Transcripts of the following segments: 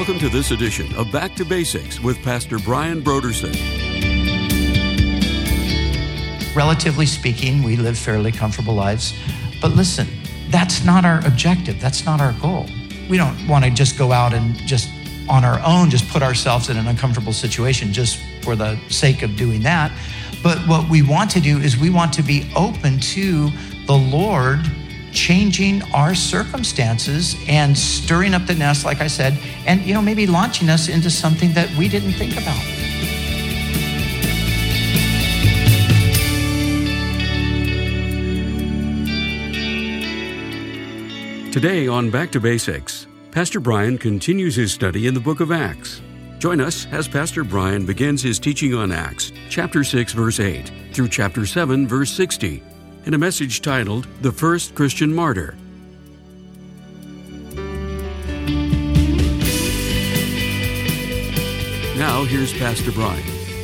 Welcome to this edition of Back to Basics with Pastor Brian Brodersen. Relatively speaking, we live fairly comfortable lives. But listen, that's not our objective. That's not our goal. We don't want to just go out and just on our own, just put ourselves in an uncomfortable situation just for the sake of doing that. But what we want to do is we want to be open to the Lord changing our circumstances and stirring up the nest, like I said, and maybe launching us into something that we didn't think about. Today on Back to Basics, Pastor Brian continues his study in the book of Acts. Join us as Pastor Brian begins his teaching on Acts, chapter 6, verse 8, through chapter 7, verse 60, in a message titled, The First Christian Martyr. Now, here's Pastor Brian.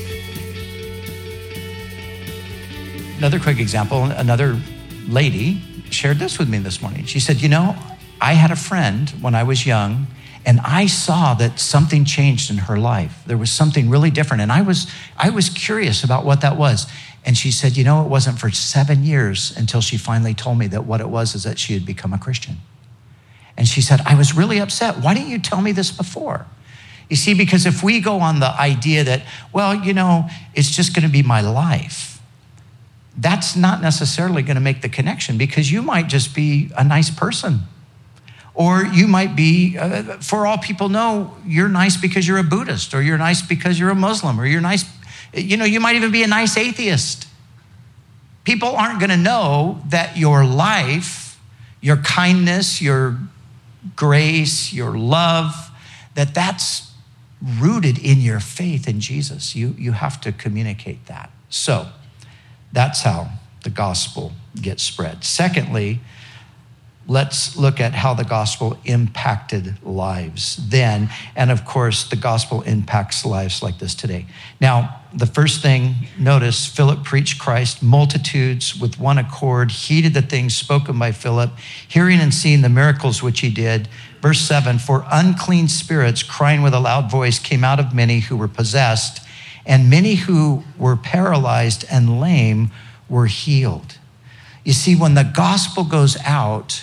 Another quick example, another lady shared this with me this morning. She said, I had a friend when I was young, and I saw that something changed in her life. There was something really different, and I was curious about what that was. And she said, it wasn't for 7 years until she finally told me that what it was is that she had become a Christian. And she said, I was really upset. Why didn't you tell me this before? You see, because if we go on the idea that, it's just going to be my life, that's not necessarily going to make the connection, because you might just be a nice person. Or you might be, for all people know, you're nice because you're a Buddhist, or you're nice because you're a Muslim, or you're nice, you might even be a nice atheist. People aren't going to know that your life, your kindness, your grace, your love, that's rooted in your faith in Jesus. You have to communicate that. So that's how the gospel gets spread. Secondly, let's look at how the gospel impacted lives then. And of course, the gospel impacts lives like this today. Now, the first thing, notice, Philip preached Christ. Multitudes with one accord heeded the things spoken by Philip, hearing and seeing the miracles which he did. Verse 7, for unclean spirits crying with a loud voice came out of many who were possessed, and many who were paralyzed and lame were healed. You see, when the gospel goes out,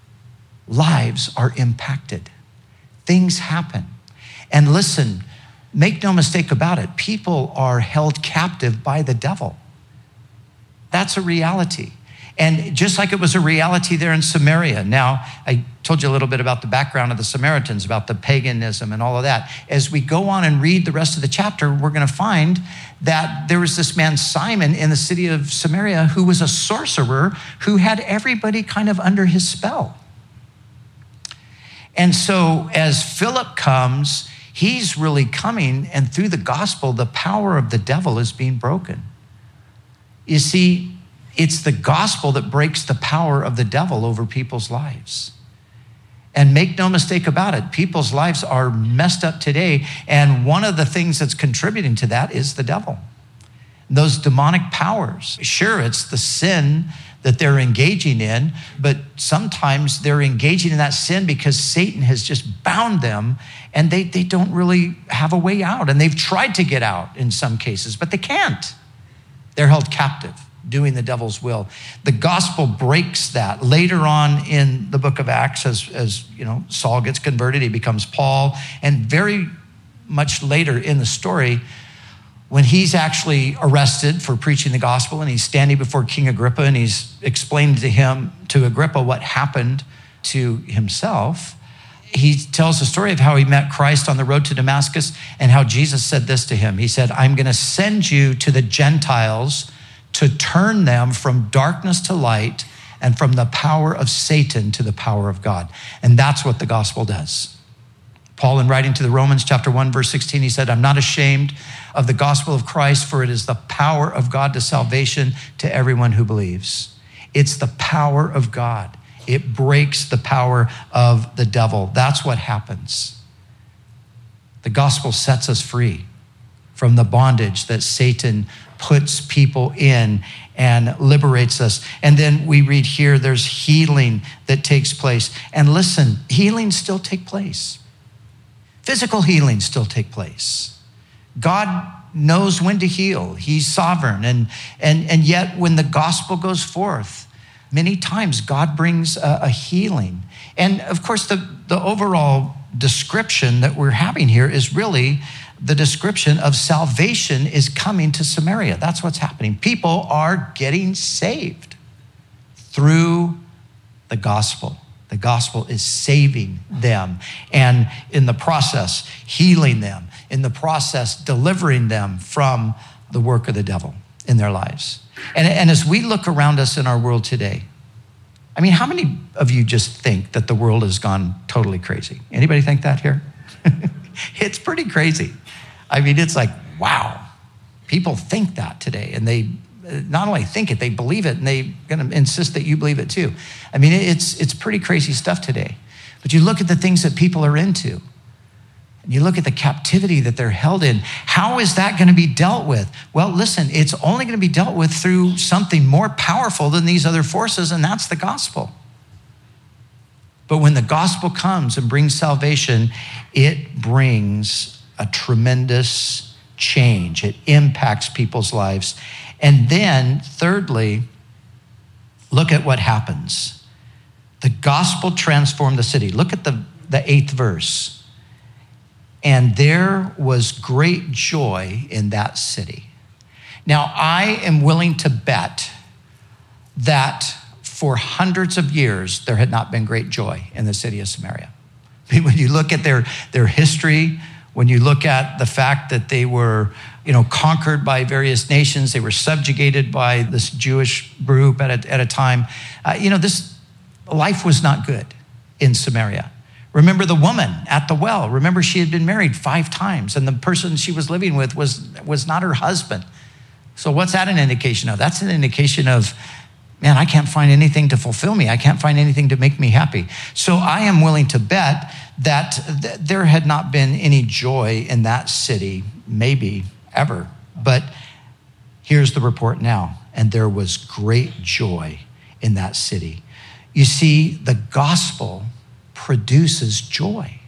lives are impacted. Things happen. And listen, make no mistake about it, people are held captive by the devil. That's a reality. And just like it was a reality there in Samaria. Now, I told you a little bit about the background of the Samaritans, about the paganism and all of that. As we go on and read the rest of the chapter, we're going to find that there was this man, Simon, in the city of Samaria, who was a sorcerer who had everybody kind of under his spell. And so as Philip comes, he's really coming, and through the gospel, the power of the devil is being broken. You see, it's the gospel that breaks the power of the devil over people's lives. And make no mistake about it, people's lives are messed up today, and one of the things that's contributing to that is the devil. Those demonic powers. Sure, it's the sin that they're engaging in, but sometimes they're engaging in that sin because Satan has just bound them, and they don't really have a way out. And they've tried to get out in some cases, but they can't. They're held captive, doing the devil's will. The gospel breaks that. Later on in the book of Acts, as Saul gets converted, he becomes Paul, and very much later in the story, when he's actually arrested for preaching the gospel, and he's standing before King Agrippa, and he's explained to Agrippa what happened to himself, he tells the story of how he met Christ on the road to Damascus, and how Jesus said this to him. He said, I'm going to send you to the Gentiles to turn them from darkness to light, and from the power of Satan to the power of God. And that's what the gospel does. Paul, in writing to the Romans chapter 1, verse 16, he said, I'm not ashamed of the gospel of Christ, for it is the power of God to salvation to everyone who believes. It's the power of God. It breaks the power of the devil. That's what happens. The gospel sets us free from the bondage that Satan puts people in and liberates us. And then we read here, there's healing that takes place. And listen, healings still take place. Physical healings still take place. God knows when to heal. He's sovereign. And yet when the gospel goes forth, many times God brings a healing. And of course, the overall description that we're having here is really the description of salvation is coming to Samaria. That's what's happening. People are getting saved through the gospel. The gospel is saving them, and in the process, healing them, in the process, delivering them from the work of the devil in their lives. And as we look around us in our world today, I mean, how many of you just think that the world has gone totally crazy? Anybody think that here? It's pretty crazy. I mean, it's like, wow. People think that today, and they not only think it, they believe it, and they're going to insist that you believe it too. I mean, it's pretty crazy stuff today. But you look at the things that people are into, and you look at the captivity that they're held in. How is that going to be dealt with? Well, listen, it's only going to be dealt with through something more powerful than these other forces, and that's the gospel. But when the gospel comes and brings salvation, it brings a tremendous change. It impacts people's lives. And then, thirdly, look at what happens. The gospel transformed the city. Look at the 8th verse. And there was great joy in that city. Now, I am willing to bet that for hundreds of years, there had not been great joy in the city of Samaria. I mean, when you look at their history, when you look at the fact that they were, conquered by various nations, they were subjugated by this Jewish group at a time. This life was not good in Samaria. Remember the woman at the well. Remember, she had been married 5 times, and the person she was living with was not her husband. So what's that an indication of? That's an indication of, man, I can't find anything to fulfill me. I can't find anything to make me happy. So I am willing to bet that there had not been any joy in that city, maybe ever. But here's the report now. And there was great joy in that city. You see, the gospel produces joy.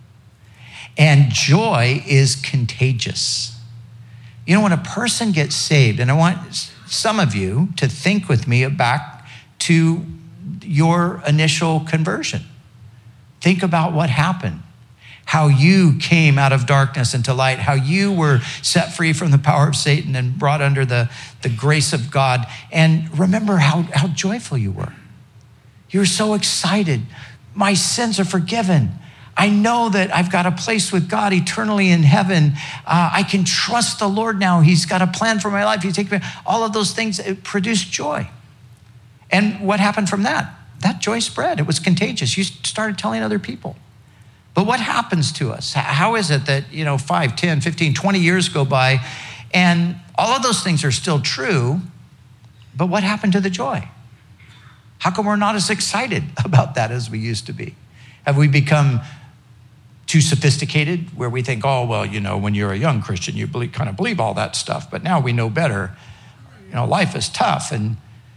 And joy is contagious. When a person gets saved, and I want some of you to think with me back to your initial conversion. Think about what happened, how you came out of darkness into light, how you were set free from the power of Satan and brought under the grace of God. And remember how joyful you were. You were so excited. My sins are forgiven. I know that I've got a place with God eternally in heaven. I can trust the Lord now. He's got a plan for my life. All of those things, it produced joy. And what happened from that? That joy spread. It was contagious. You started telling other people. But what happens to us? How is it that, 5, 10, 15, 20 years go by and all of those things are still true, but what happened to the joy? How come we're not as excited about that as we used to be? Have we become too sophisticated where we think, when you're a young Christian, you kind of believe all that stuff, but now we know better. Life is tough. And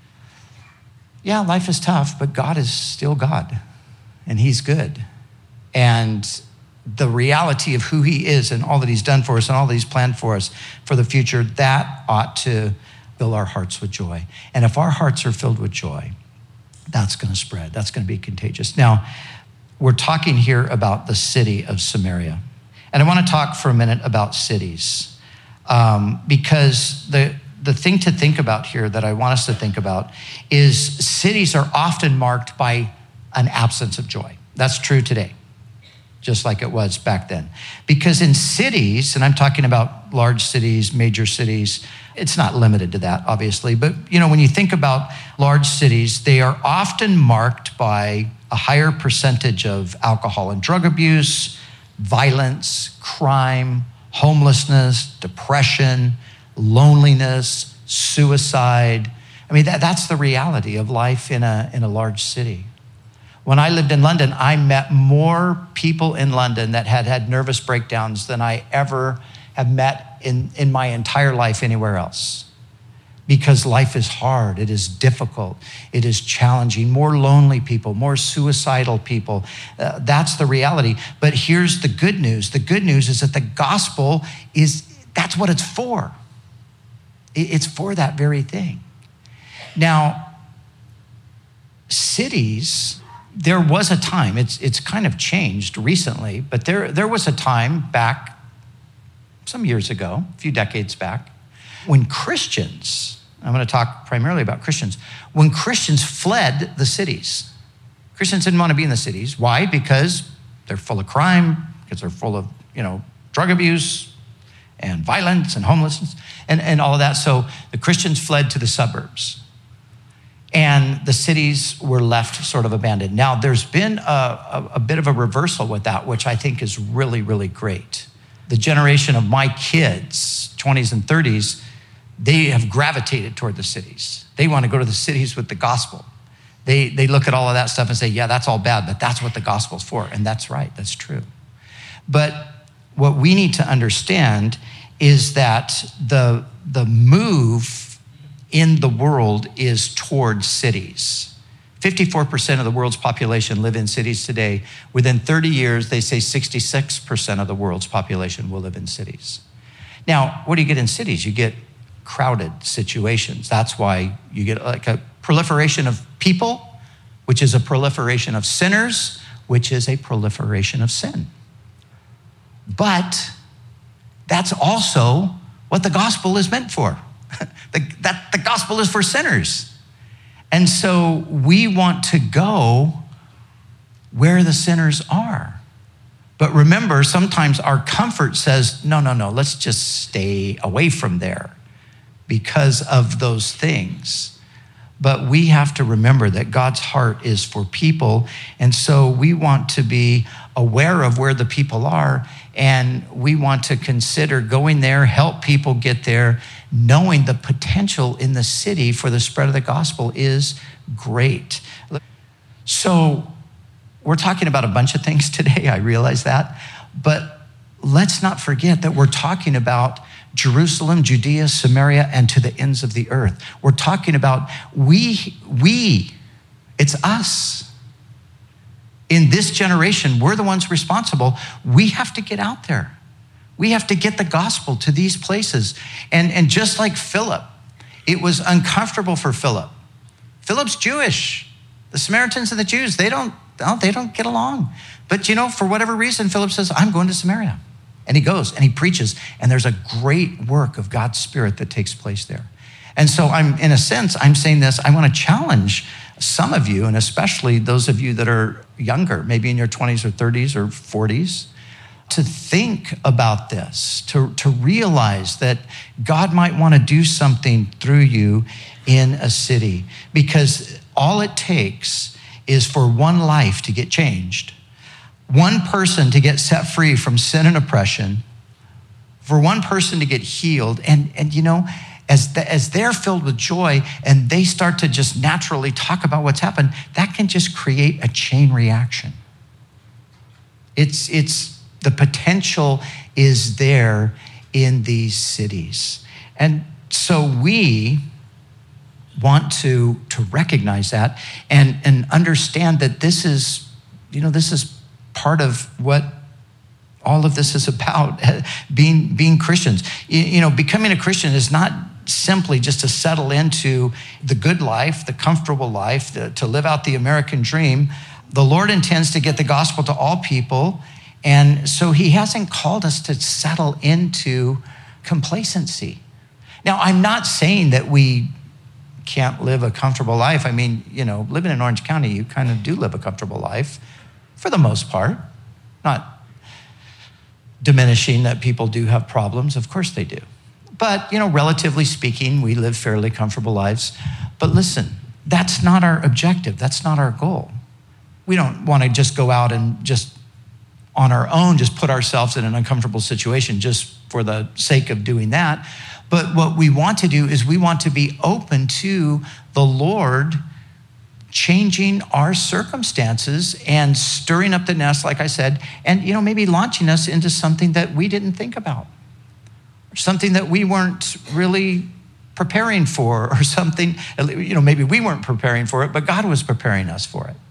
yeah, life is tough, but God is still God, and he's good. And the reality of who he is and all that he's done for us and all that he's planned for us for the future, that ought to fill our hearts with joy. And if our hearts are filled with joy, that's going to spread. That's going to be contagious. Now, we're talking here about the city of Samaria. And I want to talk for a minute about cities because the thing to think about here that I want us to think about is cities are often marked by an absence of joy. That's true today, just like it was back then. Because in cities, and I'm talking about large cities, major cities, it's not limited to that, obviously. But, when you think about large cities, they are often marked by a higher percentage of alcohol and drug abuse, violence, crime, homelessness, depression, loneliness, suicide. I mean, that's the reality of life in a large city. When I lived in London, I met more people in London that had nervous breakdowns than I ever have met in my entire life anywhere else. because life is hard, it is difficult, it is challenging, more lonely people, more suicidal people. That's the reality. But here's the good news. The good news is that the gospel that's what it's for. It's for that very thing. Now, cities, there was a time, it's kind of changed recently, but there was a time back some years ago, a few decades back, when Christians, I'm going to talk primarily about Christians, when Christians fled the cities. Christians didn't want to be in the cities. Why? Because they're full of crime, because they're full of, drug abuse and violence and homelessness and all of that. So the Christians fled to the suburbs. And the cities were left sort of abandoned. Now, there's been a bit of a reversal with that, which I think is really, really great. The generation of my kids, 20s and 30s, they have gravitated toward the cities. They want to go to the cities with the gospel. They look at all of that stuff and say, yeah, that's all bad, but that's what the gospel's for. And that's right, that's true. But what we need to understand is that the move in the world is towards cities. 54% of the world's population live in cities today. Within 30 years, they say 66% of the world's population will live in cities. Now, what do you get in cities? You get crowded situations. That's why you get like a proliferation of people, which is a proliferation of sinners, which is a proliferation of sin. But that's also what the gospel is meant for. The gospel is for sinners. And so we want to go where the sinners are. But remember, sometimes our comfort says, no, let's just stay away from there because of those things. But we have to remember that God's heart is for people. And so we want to be aware of where the people are. And we want to consider going there, help people get there, knowing the potential in the city for the spread of the gospel is great. So we're talking about a bunch of things today, I realize that. But let's not forget that we're talking about Jerusalem, Judea, Samaria, and to the ends of the earth. We're talking about it's us. In this generation, we're the ones responsible. We have to get out there. We have to get the gospel to these places. And just like Philip, it was uncomfortable for Philip. Philip's Jewish. The Samaritans and the Jews, they don't get along. But for whatever reason, Philip says, I'm going to Samaria. And he goes and he preaches. And there's a great work of God's Spirit that takes place there. And so I'm saying this, I want to challenge some of you, and especially those of you that are younger, maybe in your 20s or 30s or 40s, to think about this, to realize that God might want to do something through you in a city, because all it takes is for one life to get changed, one person to get set free from sin and oppression, for one person to get healed, and as they're filled with joy and they start to just naturally talk about what's happened, that can just create a chain reaction. It's the potential is there in these cities. And so we want to recognize that and understand that this is part of what all of this is about, being Christians. Becoming a Christian is not simply just to settle into the good life, the comfortable life, to live out the American dream. The Lord intends to get the gospel to all people. And so he hasn't called us to settle into complacency. Now, I'm not saying that we can't live a comfortable life. I mean, living in Orange County, you kind of do live a comfortable life for the most part. Not diminishing that people do have problems. Of course they do. But, relatively speaking, we live fairly comfortable lives. But listen, that's not our objective. That's not our goal. We don't want to just go out and just on our own, just put ourselves in an uncomfortable situation just for the sake of doing that. But what we want to do is we want to be open to the Lord changing our circumstances and stirring up the nest, like I said, and maybe launching us into something that we didn't think about, or something that we weren't really preparing for or something. Maybe we weren't preparing for it, but God was preparing us for it.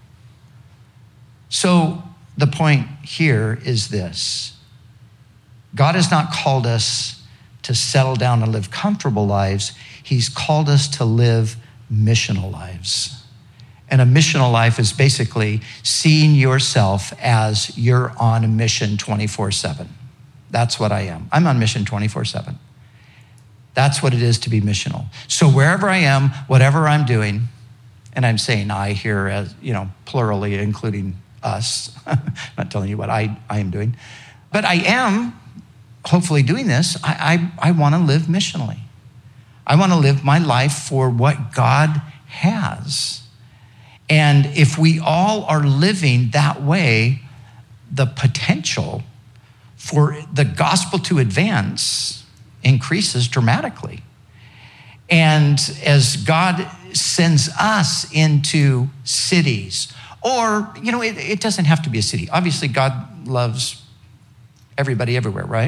So the point here is this. God has not called us to settle down and live comfortable lives. He's called us to live missional lives. And a missional life is basically seeing yourself as you're on a mission 24/7. That's what I am. I'm on mission 24/7. That's what it is to be missional. So wherever I am, whatever I'm doing, and I'm saying I here as, plurally, including us. I'm not telling you what I am doing, but I am hopefully doing this. I want to live missionally. I want to live my life for what God has. And if we all are living that way, the potential for the gospel to advance increases dramatically. And as God sends us into cities, or, it doesn't have to be a city. Obviously, God loves everybody everywhere, right?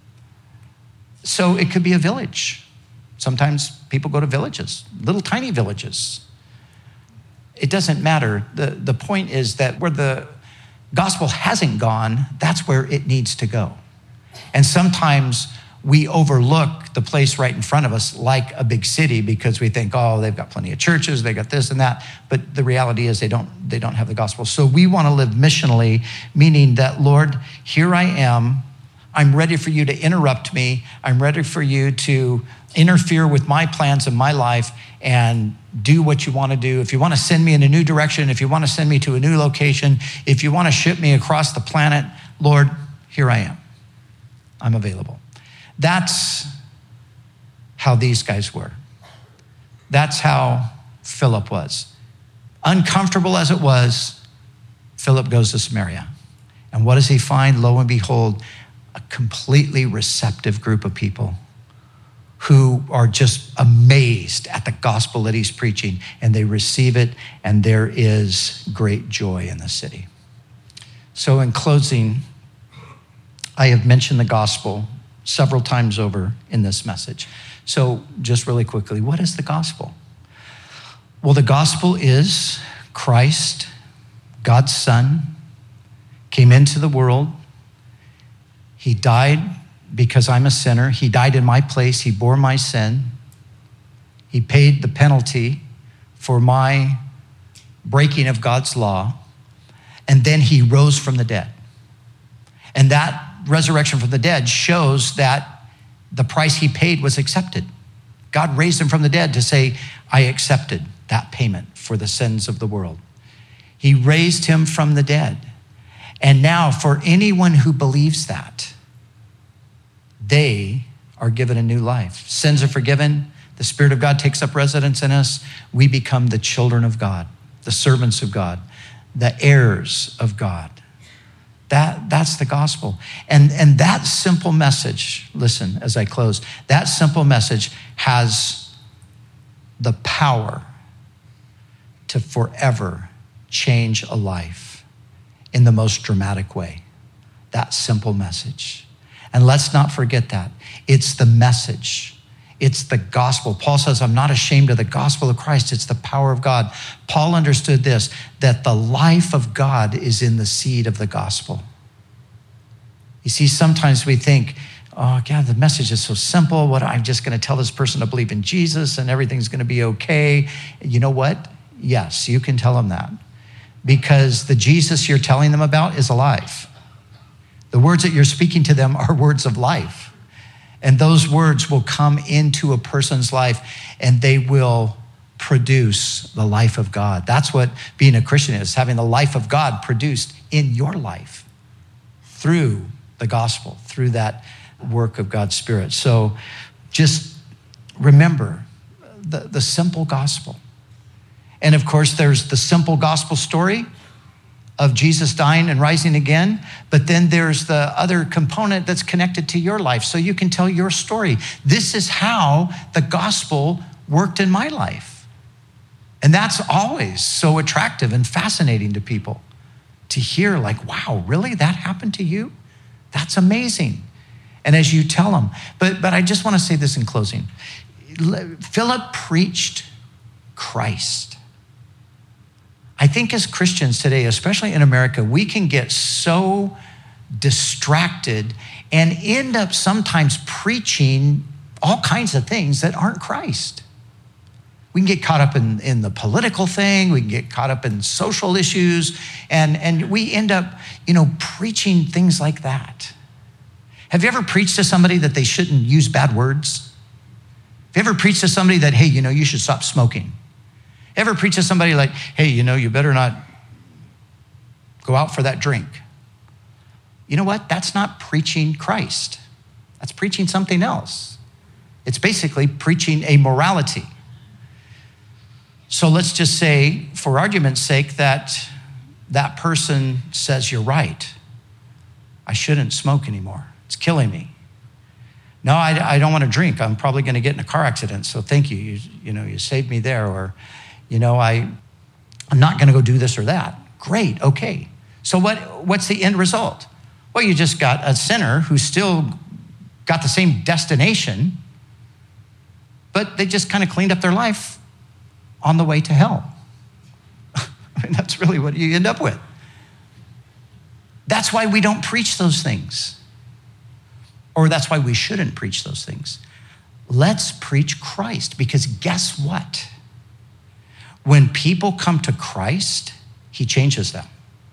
So it could be a village. Sometimes people go to villages, little tiny villages. It doesn't matter. The point is that where the gospel hasn't gone, that's where it needs to go. And sometimes we overlook the place right in front of us like a big city because we think, oh, they've got plenty of churches, they got this and that. But the reality is they don't have the gospel. So we want to live missionally, meaning that, Lord, here I am. I'm ready for you to interrupt me. I'm ready for you to interfere with my plans in my life and do what you want to do. If you want to send me in a new direction, if you want to send me to a new location, if you want to ship me across the planet, Lord, here I am. I'm available. That's how these guys were. That's how Philip was. Uncomfortable as it was, Philip goes to Samaria. And what does he find? Lo and behold, a completely receptive group of people who are just amazed at the gospel that he's preaching, and they receive it, and there is great joy in the city. So in closing, I have mentioned the gospel several times over in this message. So just really quickly, what is the gospel? Well, the gospel is Christ, God's Son, came into the world. He died because I'm a sinner. He died in my place. He bore my sin. He paid the penalty for my breaking of God's law. And then he rose from the dead. And that resurrection from the dead shows that the price he paid was accepted. God raised him from the dead to say, I accepted that payment for the sins of the world. He raised him from the dead. And now for anyone who believes that, they are given a new life. Sins are forgiven. The Spirit of God takes up residence in us. We become the children of God, the servants of God, the heirs of God. That's the gospel. And that simple message, listen as I close, that simple message has the power to forever change a life in the most dramatic way. That simple message. And let's not forget that. It's the message. It's the gospel. Paul says, I'm not ashamed of the gospel of Christ. It's the power of God. Paul understood this, that the life of God is in the seed of the gospel. You see, sometimes we think, oh, God, the message is so simple. What, I'm just going to tell this person to believe in Jesus and everything's going to be okay. You know what? Yes, you can tell them that because the Jesus you're telling them about is alive. The words that you're speaking to them are words of life. And those words will come into a person's life and they will produce the life of God. That's what being a Christian is, having the life of God produced in your life through the gospel, through that work of God's Spirit. So just remember the simple gospel. And of course, there's the simple gospel story of Jesus dying and rising again, but then there's the other component that's connected to your life, so you can tell your story. This is how the gospel worked in my life. And that's always so attractive and fascinating to people to hear, like, wow, really? That happened to you? That's amazing. And as you tell them, but I just want to say this in closing. Philip preached Christ. I think as Christians today, especially in America, we can get so distracted and end up sometimes preaching all kinds of things that aren't Christ. We can get caught up in the political thing. We can get caught up in social issues. And we end up, preaching things like that. Have you ever preached to somebody that they shouldn't use bad words? Have you ever preached to somebody that, hey, you should stop smoking? Ever preach to somebody like, hey, you better not go out for that drink? You know what? That's not preaching Christ. That's preaching something else. It's basically preaching a morality. So let's just say, for argument's sake, that person says, you're right. I shouldn't smoke anymore. It's killing me. No, I don't want to drink. I'm probably going to get in a car accident. So thank you. You saved me there. Or, I'm not going to go do this or that. Great. Okay. So what's the end result? Well, you just got a sinner who's still got the same destination, but they just kind of cleaned up their life on the way to hell. I mean, that's really what you end up with. That's why we don't preach those things. Or that's why we shouldn't preach those things. Let's preach Christ, because guess what? When people come to Christ, he changes them.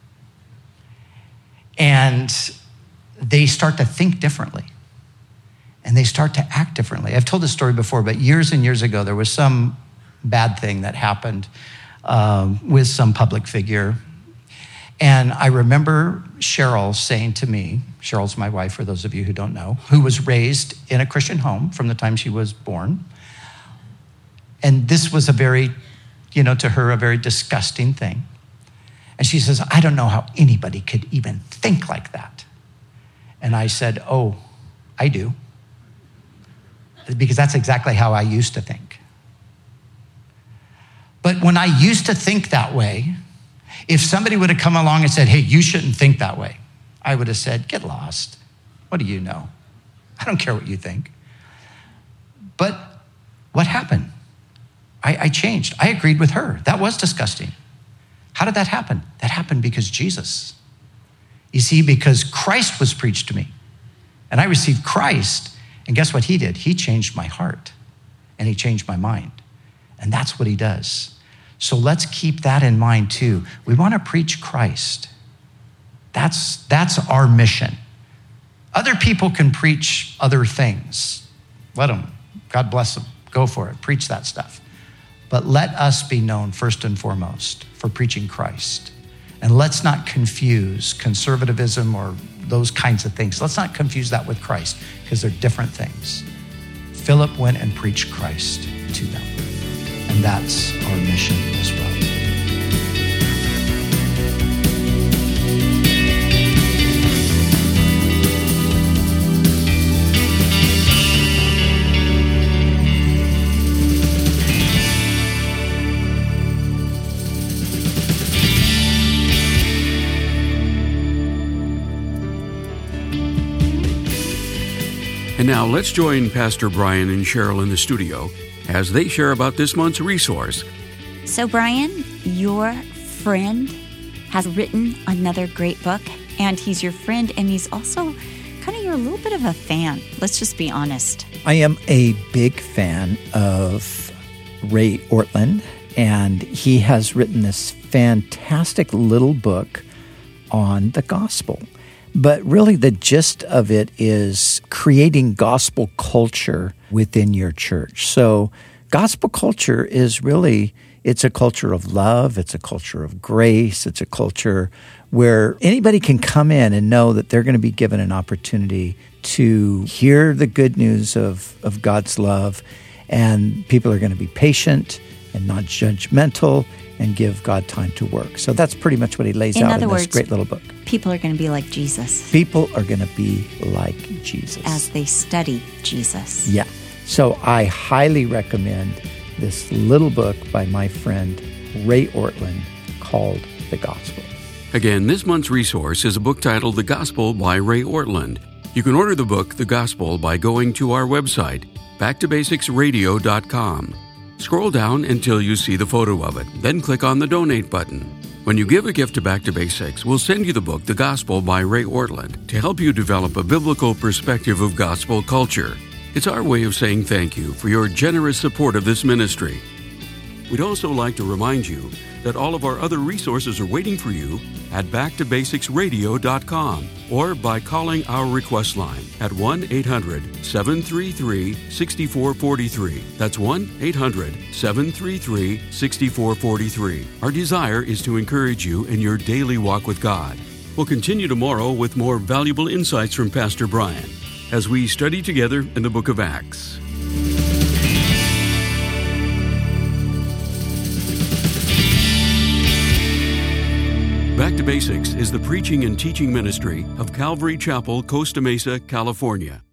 And they start to think differently. And they start to act differently. I've told this story before, but years and years ago, there was some bad thing that happened with some public figure. And I remember Cheryl saying to me, Cheryl's my wife, for those of you who don't know, who was raised in a Christian home from the time she was born. And this was a very, to her, a very disgusting thing. And she says, I don't know how anybody could even think like that. And I said, oh, I do. Because that's exactly how I used to think. But when I used to think that way, if somebody would have come along and said, hey, you shouldn't think that way, I would have said, get lost. What do you know? I don't care what you think. But what happened? I changed. I agreed with her. That was disgusting. How did that happen? That happened because Jesus. You see, because Christ was preached to me. And I received Christ. And guess what he did? He changed my heart. And he changed my mind. And that's what he does. So let's keep that in mind too. We want to preach Christ. That's our mission. Other people can preach other things. Let them. God bless them. Go for it. Preach that stuff. But let us be known first and foremost for preaching Christ. And let's not confuse conservatism or those kinds of things. Let's not confuse that with Christ, because they're different things. Philip went and preached Christ to them. And that's our mission as well. And now let's join Pastor Brian and Cheryl in the studio as they share about this month's resource. So, Brian, your friend has written another great book, and he's your friend, and he's also kind of you're a little bit of a fan. Let's just be honest. I am a big fan of Ray Ortlund, and he has written this fantastic little book on the gospel. But really the gist of it is creating gospel culture within your church. So gospel culture is really, it's a culture of love, it's a culture of grace, it's a culture where anybody can come in and know that they're going to be given an opportunity to hear the good news of God's love, and people are going to be patient and not judgmental and give God time to work. So that's pretty much what he lays out in this great little book. People are going to be like Jesus. People are going to be like Jesus. As they study Jesus. Yeah. So I highly recommend this little book by my friend Ray Ortlund called The Gospel. Again, this month's resource is a book titled The Gospel by Ray Ortlund. You can order the book, The Gospel, by going to our website, backtobasicsradio.com. Scroll down until you see the photo of it, then click on the Donate button. When you give a gift to Back to Basics, we'll send you the book, The Gospel by Ray Ortlund, to help you develop a biblical perspective of gospel culture. It's our way of saying thank you for your generous support of this ministry. We'd also like to remind you that all of our other resources are waiting for you at backtobasicsradio.com or by calling our request line at 1-800-733-6443. That's 1-800-733-6443. Our desire is to encourage you in your daily walk with God. We'll continue tomorrow with more valuable insights from Pastor Brian as we study together in the book of Acts. Back to Basics is the preaching and teaching ministry of Calvary Chapel, Costa Mesa, California.